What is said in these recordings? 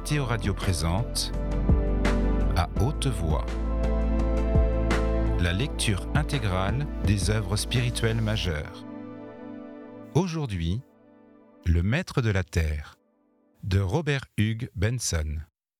Mathéo Radio présente À haute voix la lecture intégrale des œuvres spirituelles majeures. Aujourd'hui, Le Maître de la Terre de Robert Hugh Benson.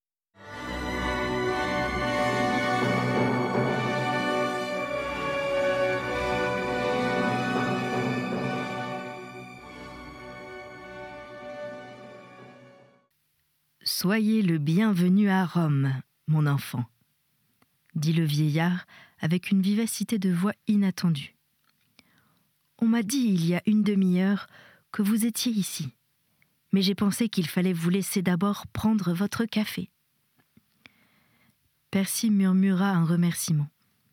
Soyez le bienvenu à Rome, mon enfant, dit le vieillard avec une vivacité de voix inattendue. On m'a dit il y a une demi-heure que vous étiez ici, mais j'ai pensé qu'il fallait vous laisser d'abord prendre votre café. Percy murmura un remerciement.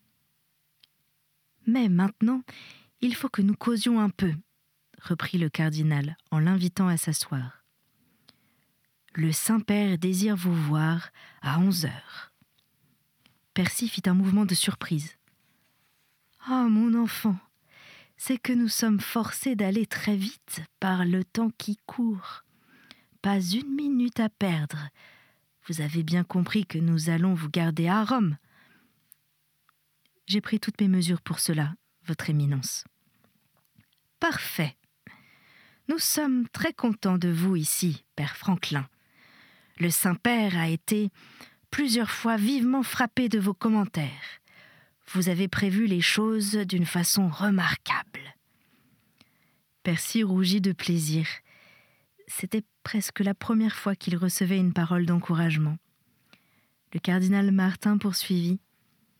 Mais maintenant, il faut que nous causions un peu, reprit le cardinal en l'invitant à s'asseoir. Le Saint-Père désire vous voir à 11h. Percy fit un mouvement de surprise. « Ah, mon enfant, c'est que nous sommes forcés d'aller très vite par le temps qui court. Pas une minute à perdre. Vous avez bien compris que nous allons vous garder à Rome. » « J'ai pris toutes mes mesures pour cela, votre éminence. »« Parfait. Nous sommes très contents de vous ici, Père Franklin. Le Saint-Père a été plusieurs fois vivement frappé de vos commentaires. Vous avez prévu les choses d'une façon remarquable. » Percy rougit de plaisir. C'était presque la première fois qu'il recevait une parole d'encouragement. Le cardinal Martin poursuivit. «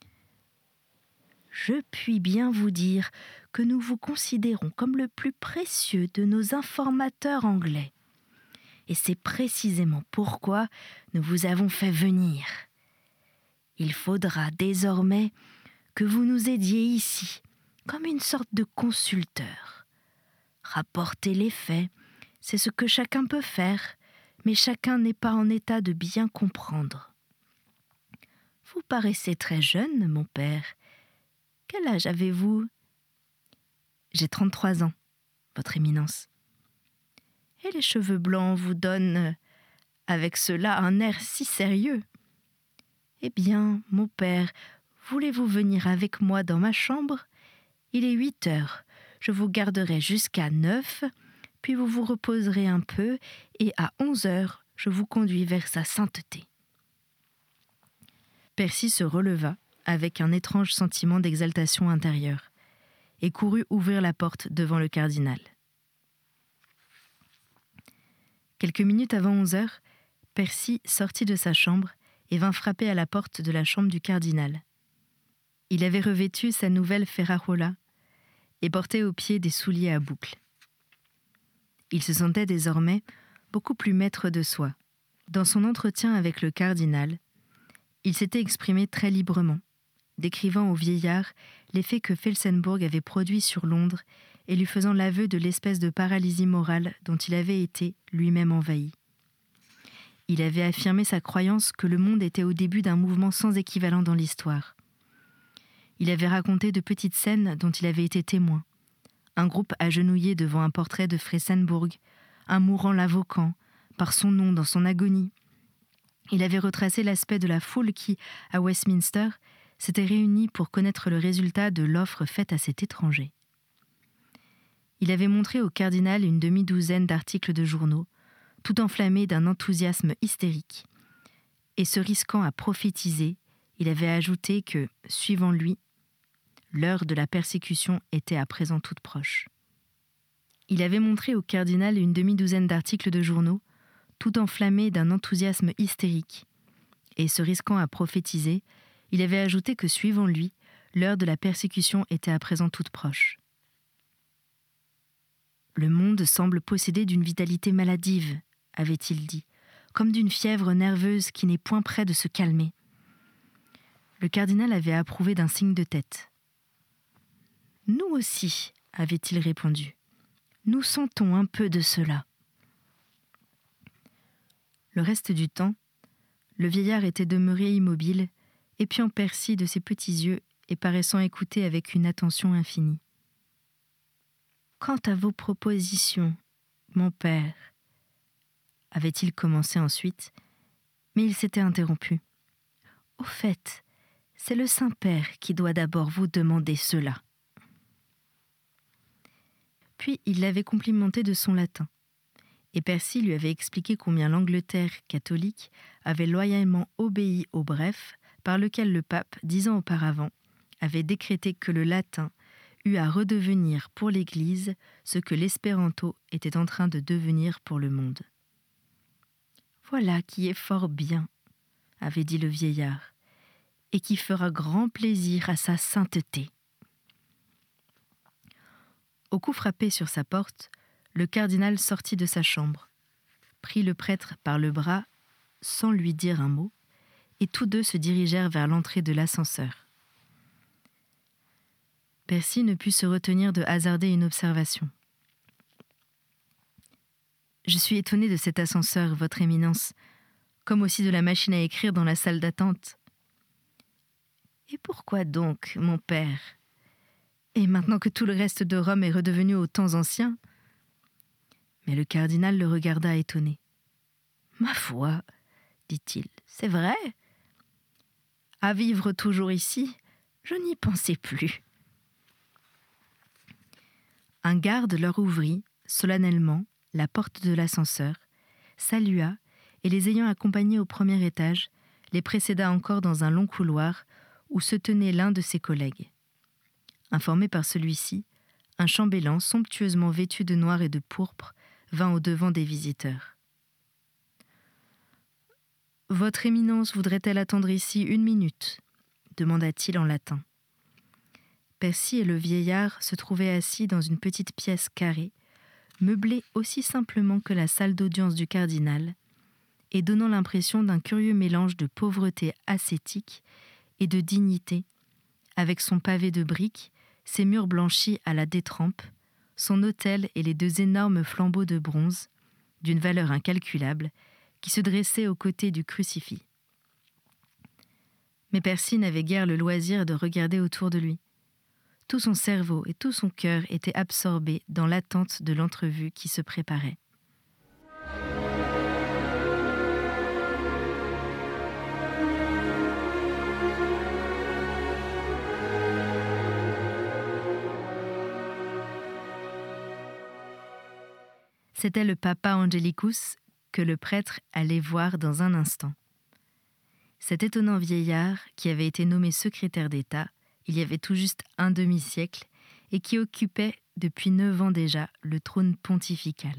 Je puis bien vous dire que nous vous considérons comme le plus précieux de nos informateurs anglais. Et c'est précisément pourquoi nous vous avons fait venir. Il faudra désormais que vous nous aidiez ici, comme une sorte de consulteur. Rapporter les faits, c'est ce que chacun peut faire, mais chacun n'est pas en état de bien comprendre. Vous paraissez très jeune, mon père. Quel âge avez-vous ? » ?»« J'ai 33 ans, votre éminence. » »« Et les cheveux blancs vous donnent, avec cela, un air si sérieux. Eh bien, mon père, voulez-vous venir avec moi dans ma chambre ? Il est 8h. Je vous garderai jusqu'à 9, puis vous vous reposerez un peu, et à 11h, je vous conduis vers sa sainteté. » Percy se releva avec un étrange sentiment d'exaltation intérieure, et courut ouvrir la porte devant le cardinal. Quelques minutes avant 11h, Percy sortit de sa chambre et vint frapper à la porte de la chambre du cardinal. Il avait revêtu sa nouvelle ferrarola et portait aux pieds des souliers à boucles. Il se sentait désormais beaucoup plus maître de soi. Dans son entretien avec le cardinal, il s'était exprimé très librement, décrivant au vieillard l'effet que Felsenburgh avait produit sur Londres et lui faisant l'aveu de l'espèce de paralysie morale dont il avait été lui-même envahi. Il avait affirmé sa croyance que le monde était au début d'un mouvement sans équivalent dans l'histoire. Il avait raconté de petites scènes dont il avait été témoin. Un groupe agenouillé devant un portrait de Felsenburgh, un mourant l'invoquant, par son nom dans son agonie. Il avait retracé l'aspect de la foule qui, à Westminster, s'était réunie pour connaître le résultat de l'offre faite à cet étranger. Il avait montré au cardinal une demi-douzaine d'articles de journaux, tout enflammés d'un enthousiasme hystérique. Et se risquant à prophétiser, il avait ajouté que, suivant lui, l'heure de la persécution était à présent toute proche. Il avait montré au cardinal une demi-douzaine d'articles de journaux, tout enflammés d'un enthousiasme hystérique. Et se risquant à prophétiser, il avait ajouté que, suivant lui, l'heure de la persécution était à présent toute proche. « Le monde semble possédé d'une vitalité maladive, » avait-il dit, comme d'une fièvre nerveuse qui n'est point près de se calmer. Le cardinal avait approuvé d'un signe de tête. « Nous aussi, » avait-il répondu. « Nous sentons un peu de cela. » Le reste du temps, le vieillard était demeuré immobile, épiant Percy de ses petits yeux et paraissant écouter avec une attention infinie. « Quant à vos propositions, mon père, avait-il commencé ensuite, Mais il s'était interrompu. « Au fait, c'est le Saint-Père qui doit d'abord vous demander cela. » Puis il l'avait complimenté de son latin. Et Percy lui avait expliqué combien l'Angleterre catholique avait loyalement obéi au bref par lequel le pape, 10 ans auparavant, avait décrété que le latin eut à redevenir pour l'Église ce que l'espéranto était en train de devenir pour le monde. « Voilà qui est fort bien, » avait dit le vieillard, « et qui fera grand plaisir à sa sainteté. » Au coup frappé sur sa porte, le cardinal sortit de sa chambre, prit le prêtre par le bras sans lui dire un mot, et tous deux se dirigèrent vers l'entrée de l'ascenseur. Percy ne put se retenir de hasarder une observation. « Je suis étonné de cet ascenseur, votre éminence, comme aussi de la machine à écrire dans la salle d'attente. »« Et pourquoi donc, mon père ? Et maintenant que tout le reste de Rome est redevenu aux temps anciens ?» Mais le cardinal le regarda étonné. « Ma foi, dit-il, c'est vrai. À vivre toujours ici, je n'y pensais plus. » Un garde leur ouvrit, solennellement, la porte de l'ascenseur, salua et les ayant accompagnés au premier étage, les précéda encore dans un long couloir où se tenait l'un de ses collègues. Informé par celui-ci, un chambellan somptueusement vêtu de noir et de pourpre vint au-devant des visiteurs. « Votre éminence voudrait-elle attendre ici 1 minute ?» demanda-t-il en latin. Percy et le vieillard se trouvaient assis dans une petite pièce carrée, meublée aussi simplement que la salle d'audience du cardinal, et donnant l'impression d'un curieux mélange de pauvreté ascétique et de dignité, avec son pavé de briques, ses murs blanchis à la détrempe, son autel et les 2 énormes flambeaux de bronze, d'une valeur incalculable, qui se dressaient aux côtés du crucifix. Mais Percy n'avait guère le loisir de regarder autour de lui. Tout son cerveau et tout son cœur étaient absorbés dans l'attente de l'entrevue qui se préparait. C'était le papa Angelicus que le prêtre allait voir dans un instant. Cet étonnant vieillard, qui avait été nommé secrétaire d'État il y avait tout juste un demi-siècle et qui occupait depuis 9 ans déjà le trône pontifical.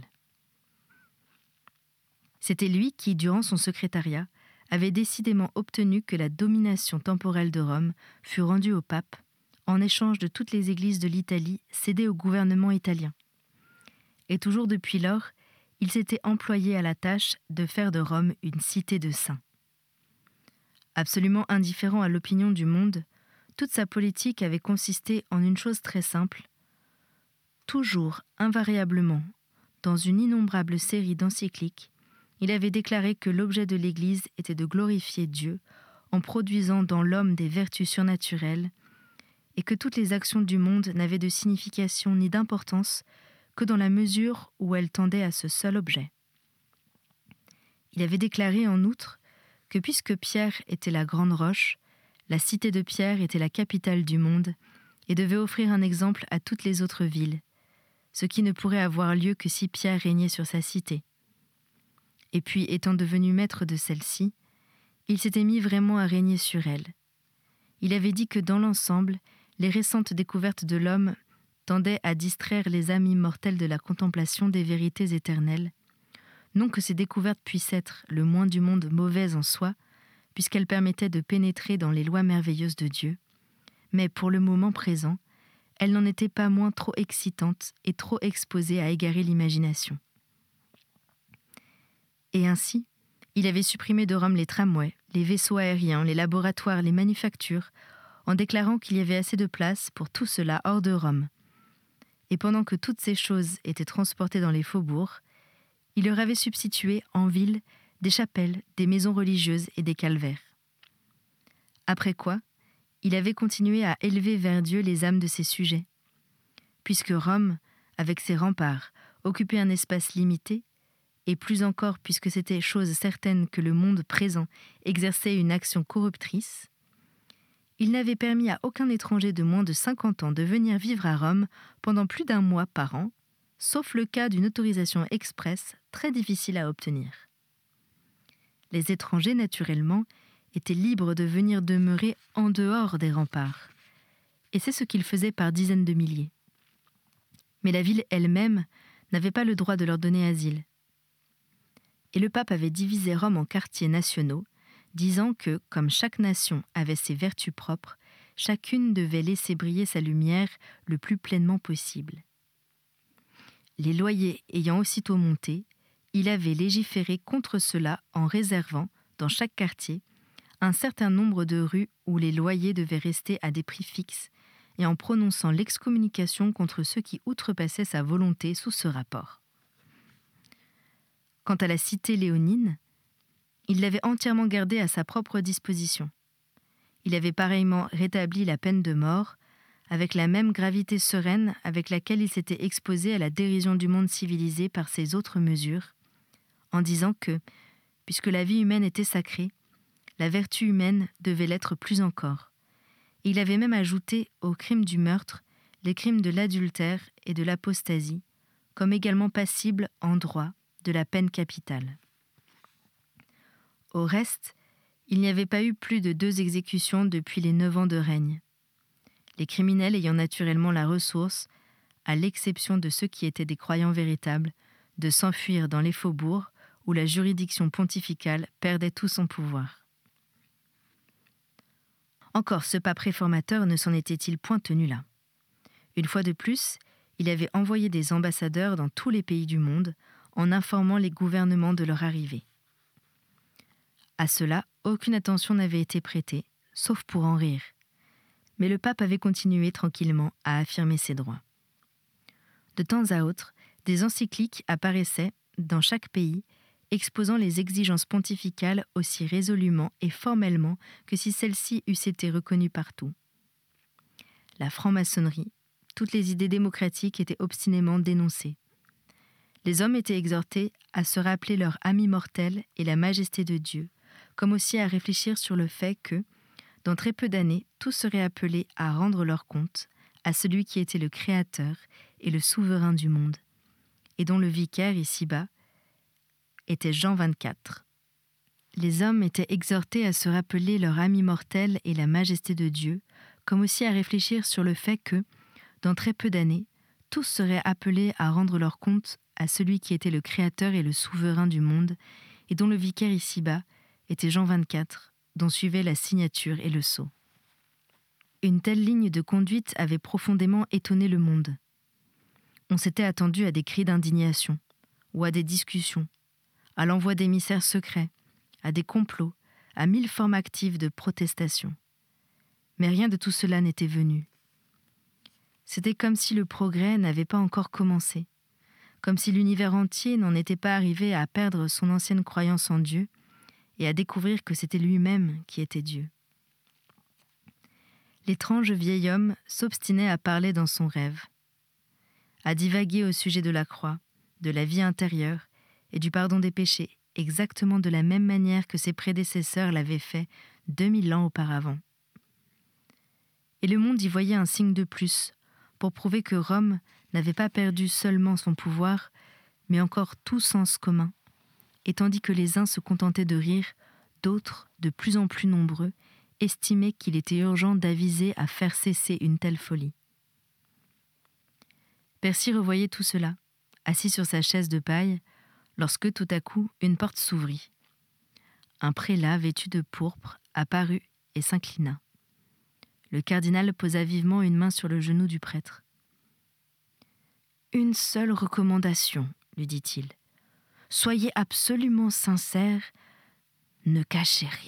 C'était lui qui, durant son secrétariat, avait décidément obtenu que la domination temporelle de Rome fût rendue au pape en échange de toutes les églises de l'Italie cédées au gouvernement italien. Et toujours depuis lors, il s'était employé à la tâche de faire de Rome une cité de saints. Absolument indifférent à l'opinion du monde, toute sa politique avait consisté en une chose très simple. Toujours, invariablement, dans une innombrable série d'encycliques, il avait déclaré que l'objet de l'Église était de glorifier Dieu en produisant dans l'homme des vertus surnaturelles et que toutes les actions du monde n'avaient de signification ni d'importance que dans la mesure où elles tendaient à ce seul objet. Il avait déclaré en outre que puisque Pierre était la grande roche, la cité de Pierre était la capitale du monde et devait offrir un exemple à toutes les autres villes, ce qui ne pourrait avoir lieu que si Pierre régnait sur sa cité. Et puis, étant devenu maître de celle-ci, il s'était mis vraiment à régner sur elle. Il avait dit que dans l'ensemble, les récentes découvertes de l'homme tendaient à distraire les âmes immortelles de la contemplation des vérités éternelles. Non que ces découvertes puissent être, le moins du monde, mauvaises en soi, puisqu'elles permettaient de pénétrer dans les lois merveilleuses de Dieu, mais pour le moment présent, elles n'en étaient pas moins trop excitantes et trop exposées à égarer l'imagination. Et ainsi, il avait supprimé de Rome les tramways, les vaisseaux aériens, les laboratoires, les manufactures, en déclarant qu'il y avait assez de place pour tout cela hors de Rome. Et pendant que toutes ces choses étaient transportées dans les faubourgs, il leur avait substitué, en ville, des chapelles, des maisons religieuses et des calvaires. Après quoi, il avait continué à élever vers Dieu les âmes de ses sujets. Puisque Rome, avec ses remparts, occupait un espace limité, et plus encore puisque c'était chose certaine que le monde présent exerçait une action corruptrice, il n'avait permis à aucun étranger de moins de 50 ans de venir vivre à Rome pendant plus d'1 mois par an, sauf le cas d'une autorisation express très difficile à obtenir. Les étrangers, naturellement, étaient libres de venir demeurer en dehors des remparts, et c'est ce qu'ils faisaient par dizaines de milliers. Mais la ville elle-même n'avait pas le droit de leur donner asile. Et le pape avait divisé Rome en quartiers nationaux, disant que, comme chaque nation avait ses vertus propres, chacune devait laisser briller sa lumière le plus pleinement possible. Les loyers ayant aussitôt monté, il avait légiféré contre cela en réservant, dans chaque quartier, un certain nombre de rues où les loyers devaient rester à des prix fixes et en prononçant l'excommunication contre ceux qui outrepassaient sa volonté sous ce rapport. Quant à la cité léonine, il l'avait entièrement gardée à sa propre disposition. Il avait pareillement rétabli la peine de mort, avec la même gravité sereine avec laquelle il s'était exposé à la dérision du monde civilisé par ses autres mesures, en disant que, puisque la vie humaine était sacrée, la vertu humaine devait l'être plus encore. Et il avait même ajouté aux crimes du meurtre les crimes de l'adultère et de l'apostasie, comme également passibles en droit de la peine capitale. Au reste, il n'y avait pas eu plus de 2 exécutions depuis les 9 ans de règne. Les criminels ayant naturellement la ressource, à l'exception de ceux qui étaient des croyants véritables, de s'enfuir dans les faubourgs où la juridiction pontificale perdait tout son pouvoir. Encore ce pape réformateur ne s'en était-il point tenu là. Une fois de plus, il avait envoyé des ambassadeurs dans tous les pays du monde, en informant les gouvernements de leur arrivée. À cela, aucune attention n'avait été prêtée, sauf pour en rire. Mais le pape avait continué tranquillement à affirmer ses droits. De temps à autre, des encycliques apparaissaient, dans chaque pays, exposant les exigences pontificales aussi résolument et formellement que si celles-ci eussent été reconnues partout. La franc-maçonnerie, toutes les idées démocratiques étaient obstinément dénoncées. Les hommes étaient exhortés à se rappeler leur âme immortelle et la majesté de Dieu, comme aussi à réfléchir sur le fait que, dans très peu d'années, tous seraient appelés à rendre leur compte à celui qui était le Créateur et le souverain du monde, et dont le vicaire ici-bas était Jean 24. Les hommes étaient exhortés à se rappeler leur âme immortelle et la majesté de Dieu, comme aussi à réfléchir sur le fait que, dans très peu d'années, tous seraient appelés à rendre leur compte à celui qui était le Créateur et le souverain du monde, et dont le vicaire ici-bas était Jean 24, dont suivait la signature et le sceau. Une telle ligne de conduite avait profondément étonné le monde. On s'était attendu à des cris d'indignation, ou à des discussions, à l'envoi d'émissaires secrets, à des complots, à 1000 formes actives de protestation. Mais rien de tout cela n'était venu. C'était comme si le progrès n'avait pas encore commencé, comme si l'univers entier n'en était pas arrivé à perdre son ancienne croyance en Dieu et à découvrir que c'était lui-même qui était Dieu. L'étrange vieil homme s'obstinait à parler dans son rêve, à divaguer au sujet de la croix, de la vie intérieure et du pardon des péchés, exactement de la même manière que ses prédécesseurs l'avaient fait 2000 ans auparavant. Et le monde y voyait un signe de plus, pour prouver que Rome n'avait pas perdu seulement son pouvoir, mais encore tout sens commun, et tandis que les uns se contentaient de rire, d'autres, de plus en plus nombreux, estimaient qu'il était urgent d'aviser à faire cesser une telle folie. Percy revoyait tout cela, assis sur sa chaise de paille, lorsque tout à coup une porte s'ouvrit. Un prélat vêtu de pourpre apparut et s'inclina. Le cardinal posa vivement une main sur le genou du prêtre. « Une seule recommandation, lui dit-il. Soyez absolument sincère, ne cachez rien. »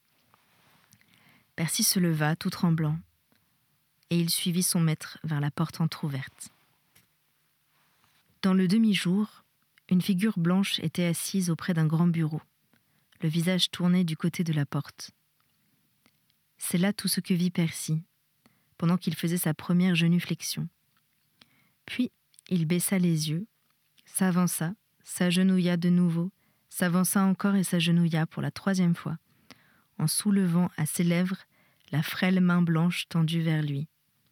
Percy se leva, tout tremblant, et il suivit son maître vers la porte entr'ouverte. Dans le demi-jour, une figure blanche était assise auprès d'un grand bureau, le visage tourné du côté de la porte. C'est là tout ce que vit Percy, pendant qu'il faisait sa première genuflexion. Puis, il baissa les yeux, s'avança, s'agenouilla de nouveau, s'avança encore et s'agenouilla pour la 3e fois, en soulevant à ses lèvres la frêle main blanche tendue vers lui.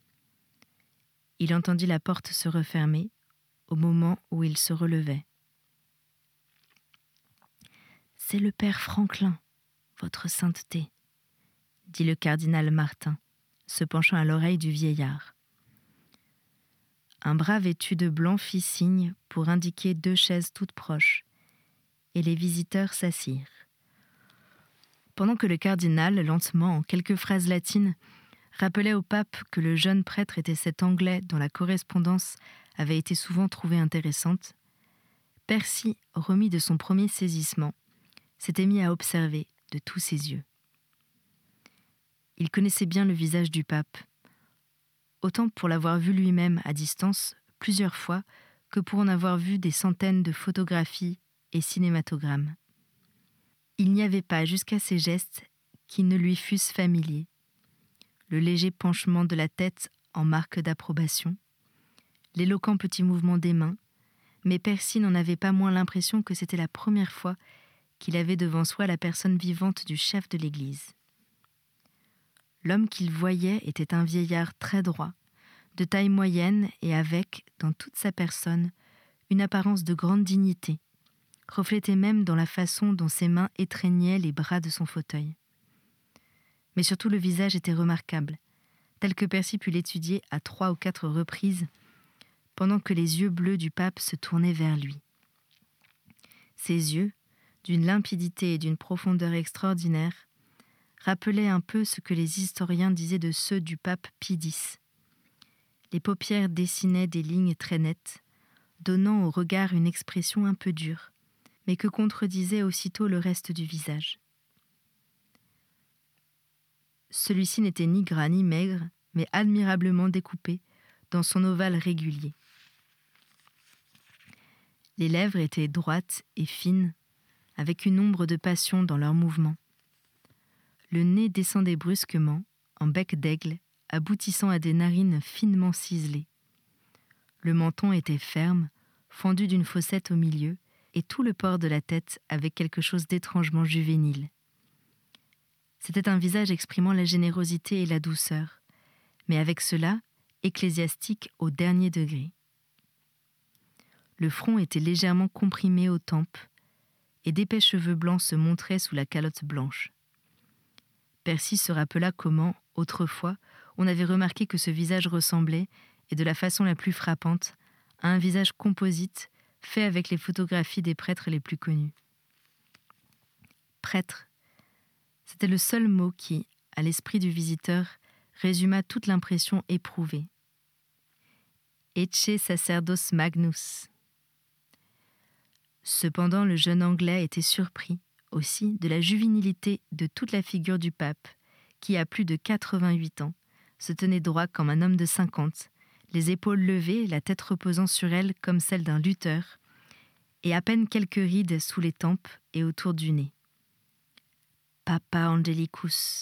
Il entendit la porte se refermer au moment où il se relevait. « C'est le père Franklin, votre sainteté, » dit le cardinal Martin, se penchant à l'oreille du vieillard. Un bras vêtu de blanc fit signe pour indiquer 2 chaises toutes proches, et les visiteurs s'assirent. Pendant que le cardinal, lentement, en quelques phrases latines, rappelait au pape que le jeune prêtre était cet Anglais dont la correspondance avait été souvent trouvée intéressante, Percy, remis de son premier saisissement, s'était mis à observer de tous ses yeux. Il connaissait bien le visage du pape, autant pour l'avoir vu lui-même à distance plusieurs fois que pour en avoir vu des centaines de photographies et cinématogrammes. Il n'y avait pas jusqu'à ces gestes qui ne lui fussent familiers. Le léger penchement de la tête en marque d'approbation, l'éloquent petit mouvement des mains, mais Percy n'en avait pas moins l'impression que c'était la première fois qu'il avait devant soi la personne vivante du chef de l'Église. L'homme qu'il voyait était un vieillard très droit, de taille moyenne et avec, dans toute sa personne, une apparence de grande dignité, reflétée même dans la façon dont ses mains étreignaient les bras de son fauteuil. Mais surtout le visage était remarquable, tel que Percy put l'étudier à 3 ou 4 reprises, pendant que les yeux bleus du pape se tournaient vers lui. Ses yeux, d'une limpidité et d'une profondeur extraordinaires, rappelaient un peu ce que les historiens disaient de ceux du pape Pie X. Les paupières dessinaient des lignes très nettes, donnant au regard une expression un peu dure, mais que contredisait aussitôt le reste du visage. Celui-ci n'était ni gras ni maigre, mais admirablement découpé dans son ovale régulier. Les lèvres étaient droites et fines, avec une ombre de passion dans leurs mouvements. Le nez descendait brusquement, en bec d'aigle, aboutissant à des narines finement ciselées. Le menton était ferme, fendu d'une fossette au milieu, et tout le port de la tête avait quelque chose d'étrangement juvénile. C'était un visage exprimant la générosité et la douceur, mais avec cela, ecclésiastique au dernier degré. Le front était légèrement comprimé aux tempes, et d'épais cheveux blancs se montraient sous la calotte blanche. Percy se rappela comment, autrefois, on avait remarqué que ce visage ressemblait, et de la façon la plus frappante, à un visage composite fait avec les photographies des prêtres les plus connus. Prêtre, c'était le seul mot qui, à l'esprit du visiteur, résuma toute l'impression éprouvée. Ecce sacerdos magnus. Cependant, le jeune Anglais était surpris, aussi, de la juvénilité de toute la figure du pape, qui, à plus de 88 ans, se tenait droit comme un homme de 50, les épaules levées, la tête reposant sur elle comme celle d'un lutteur, et à peine quelques rides sous les tempes et autour du nez. « Papa Angelicus »,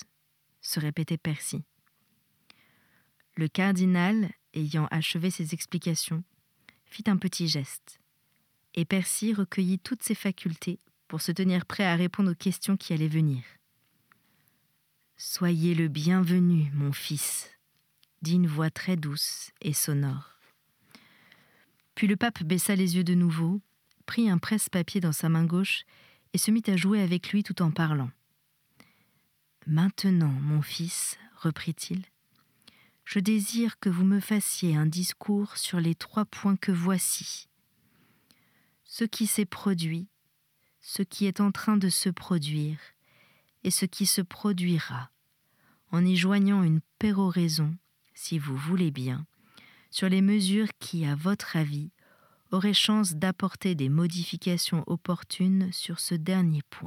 se répétait Percy. Le cardinal, ayant achevé ses explications, fit un petit geste, et Percy recueillit toutes ses facultés pour se tenir prêt à répondre aux questions qui allaient venir. « Soyez le bienvenu, mon fils », dit une voix très douce et sonore. Puis le pape baissa les yeux de nouveau, prit un presse-papier dans sa main gauche et se mit à jouer avec lui tout en parlant. « Maintenant, mon fils, reprit-il, je désire que vous me fassiez un discours sur les 3 points que voici. Ce qui s'est produit, ce qui est en train de se produire et ce qui se produira, en y joignant une péroraison, si vous voulez bien, sur les mesures qui, à votre avis, auraient chance d'apporter des modifications opportunes sur ce dernier point. »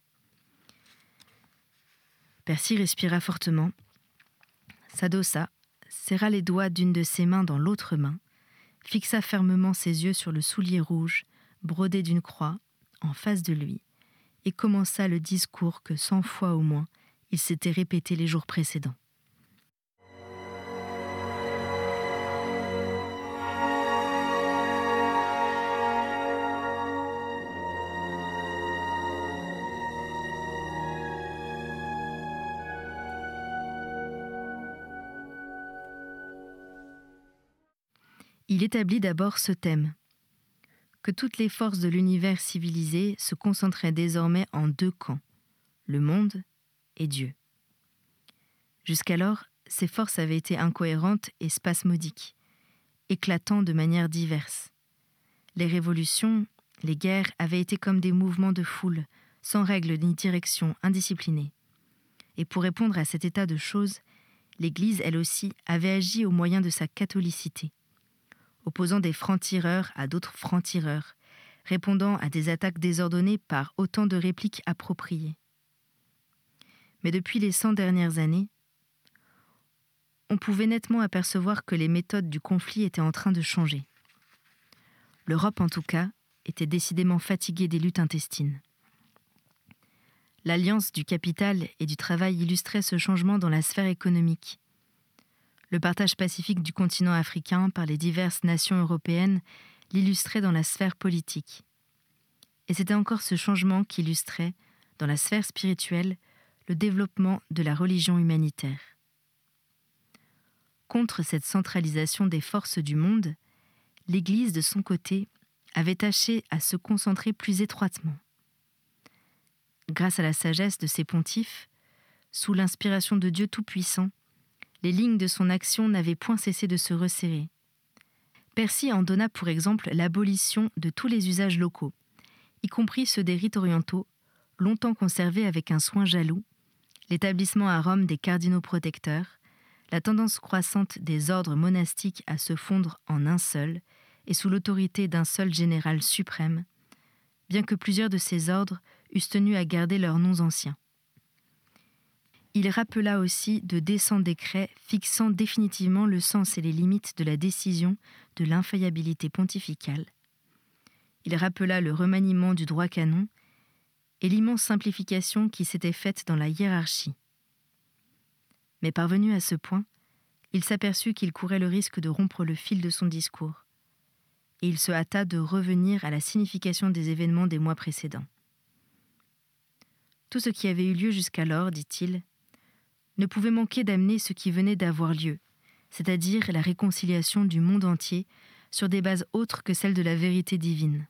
Percy respira fortement, s'adossa, serra les doigts d'une de ses mains dans l'autre main, fixa fermement ses yeux sur le soulier rouge, brodé d'une croix, en face de lui, et commença le discours que 100 fois au moins il s'était répété les jours précédents. Il établit d'abord ce thème, que toutes les forces de l'univers civilisé se concentraient désormais en deux camps, le monde et Dieu. Jusqu'alors, ces forces avaient été incohérentes et spasmodiques, éclatant de manière diverse. Les révolutions, les guerres avaient été comme des mouvements de foule, sans règle ni direction, indisciplinés. Et pour répondre à cet état de choses, l'Église, elle aussi, avait agi au moyen de sa catholicité, opposant des francs-tireurs à d'autres francs-tireurs, répondant à des attaques désordonnées par autant de répliques appropriées. Mais depuis les 100 dernières années, on pouvait nettement apercevoir que les méthodes du conflit étaient en train de changer. L'Europe, en tout cas, était décidément fatiguée des luttes intestines. L'alliance du capital et du travail illustrait ce changement dans la sphère économique. Le partage pacifique du continent africain par les diverses nations européennes l'illustrait dans la sphère politique. Et c'était encore ce changement qui illustrait, dans la sphère spirituelle, le développement de la religion humanitaire. Contre cette centralisation des forces du monde, l'Église, de son côté, avait tâché à se concentrer plus étroitement. Grâce à la sagesse de ses pontifes, sous l'inspiration de Dieu Tout-Puissant, les lignes de son action n'avaient point cessé de se resserrer. Percy en donna pour exemple l'abolition de tous les usages locaux, y compris ceux des rites orientaux, longtemps conservés avec un soin jaloux, l'établissement à Rome des cardinaux protecteurs, la tendance croissante des ordres monastiques à se fondre en un seul et sous l'autorité d'un seul général suprême, bien que plusieurs de ces ordres eussent tenu à garder leurs noms anciens. Il rappela aussi de décents décrets fixant définitivement le sens et les limites de la décision de l'infaillibilité pontificale. Il rappela le remaniement du droit canon et l'immense simplification qui s'était faite dans la hiérarchie. Mais parvenu à ce point, il s'aperçut qu'il courait le risque de rompre le fil de son discours, et il se hâta de revenir à la signification des événements des mois précédents. Tout ce qui avait eu lieu jusqu'alors, dit-il, ne pouvait manquer d'amener ce qui venait d'avoir lieu, c'est-à-dire la réconciliation du monde entier sur des bases autres que celles de la vérité divine.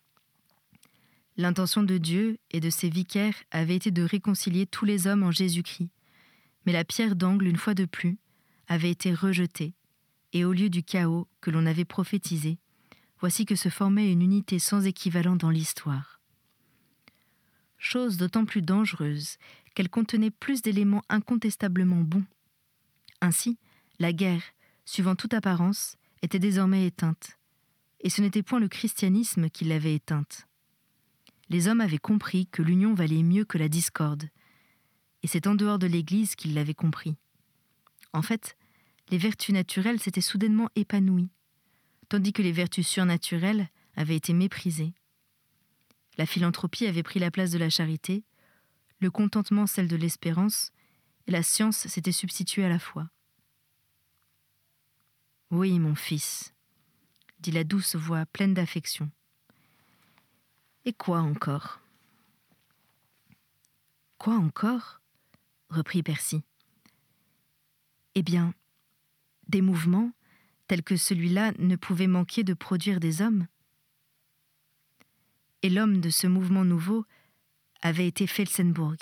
L'intention de Dieu et de ses vicaires avait été de réconcilier tous les hommes en Jésus-Christ, mais la pierre d'angle, une fois de plus, avait été rejetée, et au lieu du chaos que l'on avait prophétisé, voici que se formait une unité sans équivalent dans l'histoire. Chose d'autant plus dangereuse qu'elle contenait plus d'éléments incontestablement bons. Ainsi, la guerre, suivant toute apparence, était désormais éteinte, et ce n'était point le christianisme qui l'avait éteinte. Les hommes avaient compris que l'union valait mieux que la discorde, et c'est en dehors de l'Église qu'ils l'avaient compris. En fait, les vertus naturelles s'étaient soudainement épanouies, tandis que les vertus surnaturelles avaient été méprisées. La philanthropie avait pris la place de la charité, le contentement celle de l'espérance, et la science s'était substituée à la foi. « Oui, mon fils, » dit la douce voix pleine d'affection. « Et quoi encore ?»« Quoi encore ?» reprit Percy. « Eh bien, des mouvements tels que celui-là ne pouvaient manquer de produire des hommes. Et l'homme de ce mouvement nouveau avait été Felsenburgh.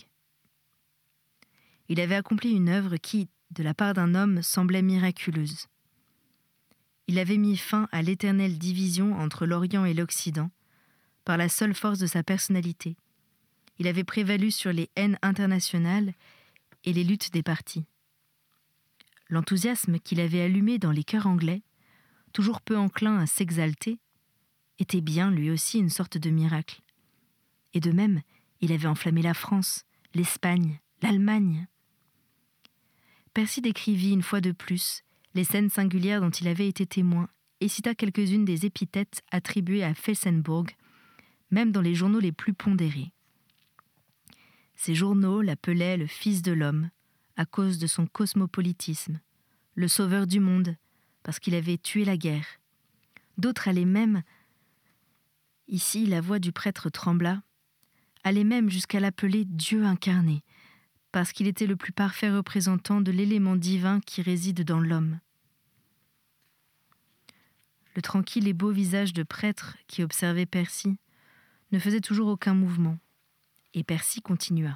Il avait accompli une œuvre qui, de la part d'un homme, semblait miraculeuse. Il avait mis fin à l'éternelle division entre l'Orient et l'Occident, par la seule force de sa personnalité. Il avait prévalu sur les haines internationales et les luttes des partis. L'enthousiasme qu'il avait allumé dans les cœurs anglais, toujours peu enclins à s'exalter, était bien lui aussi une sorte de miracle. Et de même, il avait enflammé la France, l'Espagne, l'Allemagne. Percy décrivit une fois de plus les scènes singulières dont il avait été témoin et cita quelques-unes des épithètes attribuées à Felsenburgh, même dans les journaux les plus pondérés. Ces journaux l'appelaient le fils de l'homme, à cause de son cosmopolitisme, le sauveur du monde, parce qu'il avait tué la guerre. D'autres allaient même, ici la voix du prêtre trembla, allaient même jusqu'à l'appeler Dieu incarné, parce qu'il était le plus parfait représentant de l'élément divin qui réside dans l'homme. le tranquille et beau visage de prêtre qui observait Percy ne faisait toujours aucun mouvement, et Percy continua.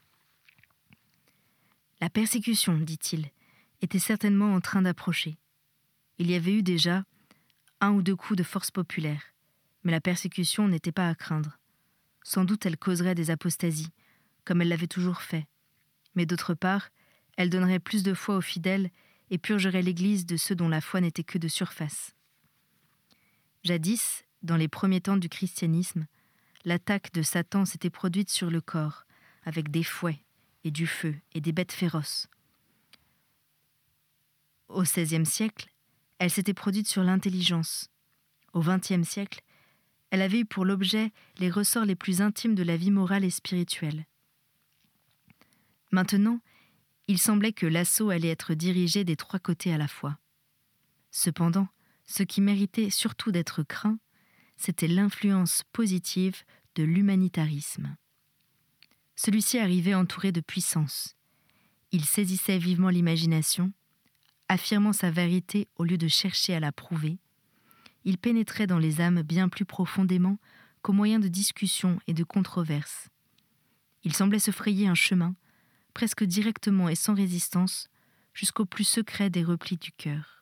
La persécution, dit-il, était certainement en train d'approcher. Il y avait eu déjà 1 ou 2 coups de force populaire, mais la persécution n'était pas à craindre. Sans doute elle causerait des apostasies, comme elle l'avait toujours fait, mais d'autre part, elle donnerait plus de foi aux fidèles et purgerait l'Église de ceux dont la foi n'était que de surface. Jadis, dans les premiers temps du christianisme, l'attaque de Satan s'était produite sur le corps, avec des fouets et du feu et des bêtes féroces. Au XVIe siècle, elle s'était produite sur l'intelligence. Au XXe siècle, elle avait eu pour l'objet les ressorts les plus intimes de la vie morale et spirituelle. Maintenant, il semblait que l'assaut allait être dirigé des 3 côtés à la fois. Cependant, ce qui méritait surtout d'être craint, c'était l'influence positive de l'humanitarisme. Celui-ci arrivait entouré de puissance. Il saisissait vivement l'imagination, affirmant sa vérité au lieu de chercher à la prouver. Il pénétrait dans les âmes bien plus profondément qu'au moyen de discussions et de controverses. Il semblait se frayer un chemin, presque directement et sans résistance, jusqu'au plus secret des replis du cœur.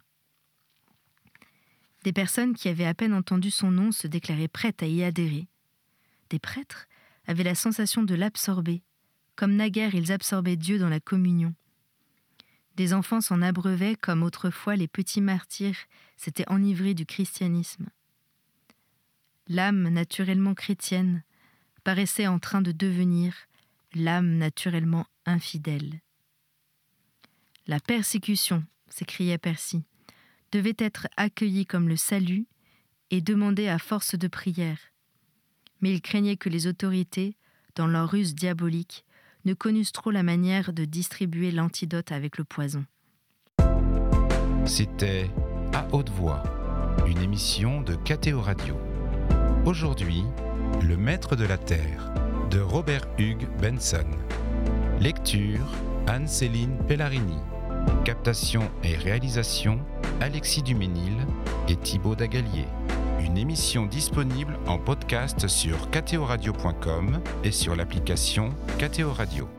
Des personnes qui avaient à peine entendu son nom se déclaraient prêtes à y adhérer. Des prêtres avaient la sensation de l'absorber, comme naguère ils absorbaient Dieu dans la communion. Des enfants s'en abreuvaient comme autrefois les petits martyrs s'étaient enivrés du christianisme. L'âme naturellement chrétienne paraissait en train de devenir l'âme naturellement infidèle. La persécution, s'écriait Percy, devait être accueillie comme le salut et demandée à force de prière. Mais il craignait que les autorités, dans leur ruse diabolique, ne connussent trop la manière de distribuer l'antidote avec le poison. C'était À haute voix, une émission de KTO Radio. Aujourd'hui, Le Maître de la Terre, de Robert Hugues Benson. Lecture, Anne-Céline Pellarini. Captation et réalisation, Alexis Duménil et Thibaut Dagalier. Une émission disponible en podcast sur ktoradio.com et sur l'application KTO Radio.